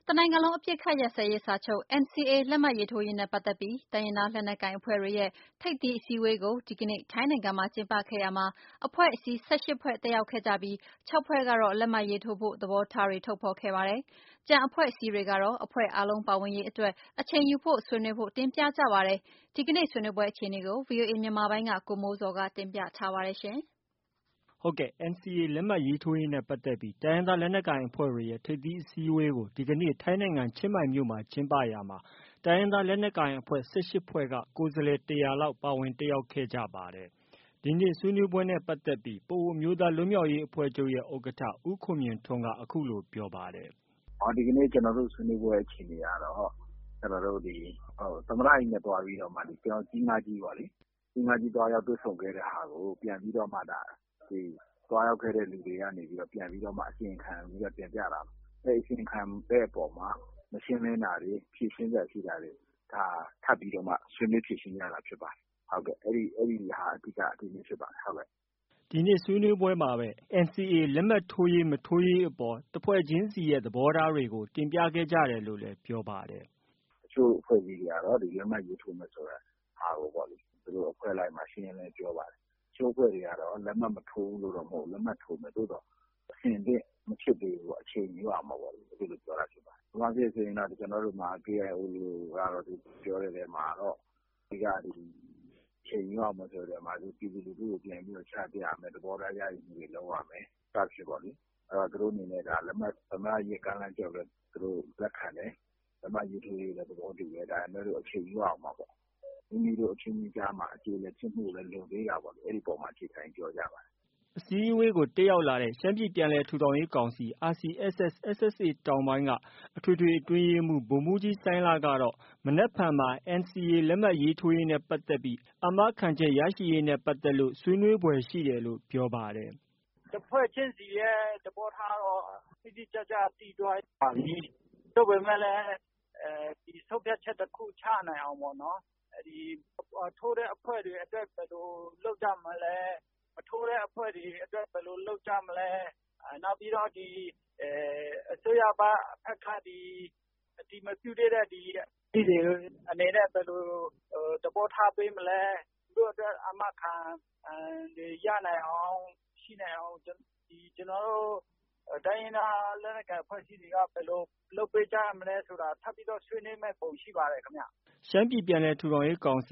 တနိုင်ငံလုံးအပစ်အခတ်ရပ်စဲရေးစာချုပ် NCA လက်မှတ်ရေးထိုးရေးနဲ့ပတ်သက်ပြီး တိုင်းရင်းသားလက်နက်ကိုင်အဖွဲ့တွေရဲ့ ထိပ်သီးအစည်းအဝေးကို ဒီကနေ့ ထိုင်းနိုင်ငံမှာကျင်းပခဲ့ရာမှာ အဖွဲ့အစည်း 18 ဖွဲ့တက်ရောက်ခဲ့ကြပြီး 6 ဖွဲ့ကတော့ လက်မှတ်ရေးထိုးဖို့ သဘောထားတွေ ထုတ်ဖော်ခဲ့ပါတယ်။ ကျန်အဖွဲ့အစည်းတွေကတော့ အဖွဲ့အားလုံးပါဝင်ရေးအတွက် အချိန်ယူဖို့ ဆွေးနွေးဖို့ တင်ပြကြပါတယ်။ ဒီကနေ့ဆွေးနွေးပွဲအခြေအနေကို ဗွီအိုအေမြန်မာပိုင်းက ကိုမိုးဇော်က တင်ပြထားပါတယ်။ NCA လက်မှတ်ရေးထိုးရေးနဲ့ပတ်သက်ပြီး တိုင်းရင်းသားလက်နက်ကိုင်အဖွဲ့တွေရဲ့ ထိပ်သီးအစည်းအဝေးကို ဒီကနေ့ ထိုင်းနိုင်ငံ ချင်းမိုင်မြို့မှာ ကျင်းပရာမှာ တိုင်းရင်းသားလက်နက်ကိုင်အဖွဲ့ 18 ဖွဲ့က ကိုယ်စားလှယ် ၁၀၀ လောက် ပါဝင်တက်ရောက်ခဲ့ကြပါတယ်။ ဒီနေ့ ဆွေးနွေးပွဲနဲ့ပတ်သက်ပြီး ပအိုဝ်းအမျိုးသားလွတ်မြောက်ရေးအဖွဲ့ချုပ်ရဲ့ ဥက္ကဋ္ဌ ဦးခွန်မြင့်ထွန်းက အခုလို ပြောပါတယ်။ “ဒီကနေ့ ကျနော်တို့ ဆွေးနွေးပွဲအခြေအနေကတော့ သမ္မတကြီးနဲ့သွားပြီးတော့မှ ကြီး ၅ ကြီးပေါ့လေ။ ကြီး ၅ ကြီးသွားရောက်တွေ့ဆုံခဲ့တဲ့ဟာကို ပြန်ပြီးတော့မှ သွားရောက်ခဲ့တဲ့လူတွေကနေပြီးတော့ ပြန်ပြီးတော့မှ အစီရင်ခံပြီးတော့ တင်ပြတာပါ။ အဲဒီအစီရင်ခံတဲ့အပေါ်မှာ မရှင်းလင်းတာတွေ ဖြေရှင်းစရာရှိတာတွေ ထပ်ပြီးတော့မှ ဆွေးနွေးဖြေရှင်းကြတာဖြစ်ပါတယ်။ အဲဒီဟာ အဓိက ဒီနေ့ဖြစ်ပါတယ်။ ” ဒီနေ့ ဆွေးနွေးပွဲမှာပဲ NCA လက်မှတ်ထိုးရေး၊ မထိုးရေးအပေါ် တစ်ဖွဲ့ချင်းစီရဲ့ သဘောထားတွေကို တင်ပြခဲ့ကြတယ်လို့လည်း ပြောပါတယ်။ “တချို့အဖွဲ့အစည်းတွေကတော့ လက်မှတ်ရေးထိုးမယ်ဆိုတဲ့ဟာကိုပေါ့လေ သူတို့အဖွဲ့လိုက်မှာ ရှင်းရှင်းလင်းလင်းပြောပါတယ်။ တချို့အဖွဲ့တွေကတော့ လက်မှတ်မထိုးဘူးလို့တော့ မဟုတ်ဘူး။ လက်မှတ်ထိုးမယ်။ သို့သော် အဆင်သင့်မဖြစ်သေးဘူးပေါ့။ အချိန်ယူရမှာပေါ့လေ။ အဲဒီလိုပြောတာဖြစ်ပါတယ်။ ဘာဖြစ်လို့လဲဆိုရင် ကျနော်တို့မှာ KIO ကတော့ ပြောတဲ့အထဲမှာတော့ အဓိက အချိန်ယူရမယ်ဆိုတဲ့နေရာမှာ ပြည်သူလူထုကို ပြန်ပြီးတော့ ချပြရမယ်။ သဘောထားရယူမှုတွေလုပ်ရမယ် စသဖြင့်ပေါ့လေ။ သူတို့အနေနဲ့ သမ္မတကြီးရဲ့ကမ်းလှမ်းချက်ကိုလည်း သူတို့လက်ခံတယ်။ လက်မှတ်ရေးထိုးရေးလည်း သဘောတူတယ်။ ဒါပေမဲ့လို့ အချိန်ယူရမှာပေါ့။ မိမိတို့အချင်းချင်းကြားမှာ အကျေအလည်ဖြစ်မှုလည်း လိုသေးတာပေါ့လေ။ အဲဒီအပေါ်မှာ အခြေခံပြီးပြောကြပါတယ်။ ” အစည်းအဝေးကို တက်ရောက်လာတဲ့ ရှမ်းပြည်ပြန်လည်ထူထောင်ရေးကောင်စီ RCSS/SSA တောင်ပိုင်းက အထွေထွေအတွင်းရေးမှူး ဗိုလ်မှူးကြီး စိုင်းလကတော့ မနက်ဖြန်မှာ NCA လက်မှတ်ရေးထိုးရေးနဲ့ပတ်သက်ပြီး အာမခံချက်ရရှိရေးနဲ့ပတ်သက်လို့ ဆွေးနွေးဖွယ်ရှိတယ်လို့ ပြောပါတယ်။ “တစ်ဖွဲ့ချင်းစီရဲ့ သဘောထားတော့ တိတိကျကျသိသွားပါပြီ။ သို့ပေမဲ့လည်း ဆုံးဖြတ်ချက်တစ်ခုချနိုင်အောင်ပေါ့နော်။ ထိုးတဲ့အဖွဲ့တွေအတွက် ဘယ်လိုလုပ်ကြမလဲ။ မထိုးတဲ့အဖွဲ့တွေအတွက် ဘယ်လိုလုပ်ကြမလဲ။ နောက်ပြီးတော့ အစိုးရဘက်က အတည်မပြုသေးတဲ့ အဖွဲ့တွေအနေနဲ့ ဘယ်လိုသဘောထားပေးမလဲ။ သူတို့အတွက် အာမခံတွေရနိုင်အောင် ရှိနိုင်အောင် ကျနော်တို့ တိုင်းရင်းသားလက်နက်ကိုင်အဖွဲ့အစည်းတွေက ဘယ်လိုလုပ်ပေးကြမလဲဆိုတာ ထပ်ပြီးတော့ ဆွေးနွေးမယ့်ပုံရှိပါတယ်ခင်ဗျ။ ” ရှမ်းပြည်ပြန်လည်ထူထောင်ရေးကောင်စီ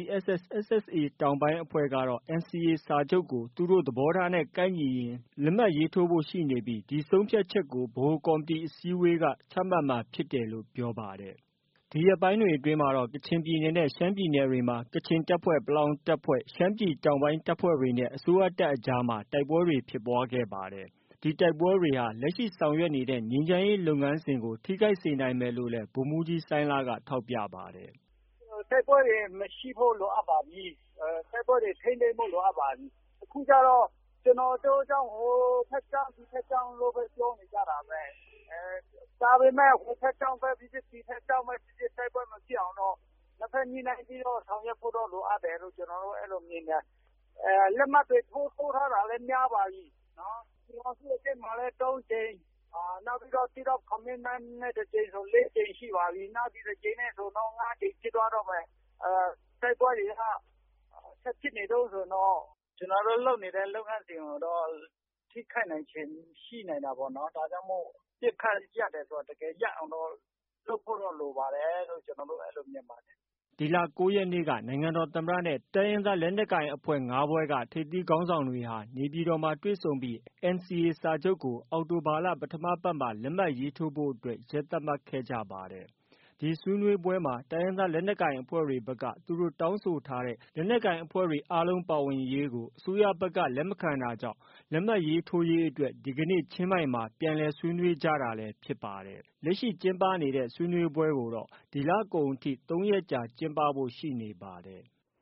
RCSS/SSA တောင်ပိုင်းအဖွဲ့ကတော့ NCA စာချုပ်ကို သူတို့ သဘောထားနဲ့ ကိုက်ညီရင် လက်မှတ်ရေးထိုးဖို့ ရှိနေပြီး ဒီဆုံးဖြတ်ချက်ကို ဗဟိုကော်မတီအစည်းအဝေးက ချမှတ်မှာဖြစ်တယ်လို့ ပြောပါတယ်။ ဒီရက်ပိုင်းတွေအတွင်းမှာတော့ ကချင်ပြည်နယ်နဲ့ ရှမ်းပြည်နယ်တွေမှာ ကချင်တပ်ဖွဲ့၊ ပလောင်တပ်ဖွဲ့၊ ရှမ်းပြည်တောင်ပိုင်းတပ်ဖွဲ့တွေနဲ့ အစိုးရတပ်အကြားမှာ တိုက်ပွဲတွေဖြစ်ပွားခဲ့ပါတယ်။ ဒီတိုက်ပွဲတွေဟာ လက်ရှိဆောင်ရွက်နေတဲ့ ငြိမ်းချမ်းရေးလုပ်ငန်းစဉ်ကို ထိခိုက်စေနိုင်မယ်လို့လည်း ဗိုလ်မှူးကြီး စိုင်းလက ထောက်ပြပါတယ်။ “တိုက်ပွဲတွေမရှိဖို့ လိုအပ်ပါပြီ။ တိုက်ပွဲတွေ ထိန်းသိမ်းဖို့ လိုအပ်ပါပြီ။ အခုကျတော့ ကျနော်တို့ကြောင့် ဟိုဘက်ကြောင့် ဒီဘက်ကြောင့်လို့ပဲ ပြောနေကြတာပဲ။ ဒါပေမဲ့ ဟိုဘက်ကြောင့်ပဲဖြစ်ဖြစ် ဒီဘက်ကြောင့်ပဲဖြစ်ဖြစ် တိုက်ပွဲမဖြစ်အောင်တော့ နှစ်ဘက်ညှိနှိုင်းပြီးတော့ ဆောင်ရွက်ဖို့တော့ လိုအပ်တယ်လို့ ကျနော်တို့ အဲလိုမြင်တယ်။ လက်မှတ်တွေ ထိုးထားတာလည်း များပါပြီ။ ပြည်ထောင်စုအဆင့်မှာလည်း ၃ ကြိမ်။ နောက်ပြီးတော့ Deed of Commitment နဲ့ တစ်ကြိမ်ဆို ၄ ကြိမ်ရှိပါပြီ။ နောက်ဒီတစ်ကြိမ်နဲ့ဆို ၅ ကြိမ်ဖြစ်သွားတော့မယ်။ တိုက်ပွဲတွေက ဆက်ဖြစ်နေတုန်းဆိုတော့ ကျနော်တို့ လုပ်နေတဲ့ လုပ်ငန်းစဉ်ကိုတော့ ထိခိုက်နိုင်ခြေရှိနိုင်တာပေါ့နော်။ ဒါကြောင့်မို့ အပစ်အခတ်ရပ်တယ်ဆိုတာ တကယ်ရပ်အောင်တော့ လုပ်ဖို့တော့ လိုပါတယ်လို့ ကျနော်တို့ အဲလိုမြင်ပါတယ်။ ” ဒီလ ၉ ရက်နေ့က နိုင်ငံတော်သမ္မတနဲ့ တိုင်းရင်းသားလက်နက်ကိုင်အဖွဲ့ ၅ ဖွဲ့က ထိပ်သီးခေါင်းဆောင်တွေဟာ နေပြည်တော်မှာ တွေ့ဆုံပြီး NCA စာချုပ်ကို အောက်တိုဘာလ ပထမပတ်မှာ လက်မှတ်ရေးထိုးဖို့အတွက် ရက်သတ်မှတ်ခဲ့ကြပါတယ်။ ဒီဆွေးနွေးပွဲမှာ တိုင်းရင်းသားလက်နက်ကိုင်အဖွဲ့တွေဘက်က သူတို့ တောင်းဆိုထားတဲ့ လက်နက်ကိုင်အဖွဲ့တွေအားလုံးပါဝင်ရေးကို အစိုးရဘက်က လက်မခံတာကြောင့် လက်မှတ်ရေးထိုးရေးအတွက် ဒီကနေ့ ချင်းမိုင်မှာ ပြန်လည်ဆွေးနွေးကြတာလည်း ဖြစ်ပါတယ်။ လက်ရှိကျင်းပနေတဲ့ ဆွေးနွေးပွဲကိုတော့ ဒီလကုန်အထိ ၃ ရက်ကြာကျင်းပဖို့ ရှိနေပါတယ်။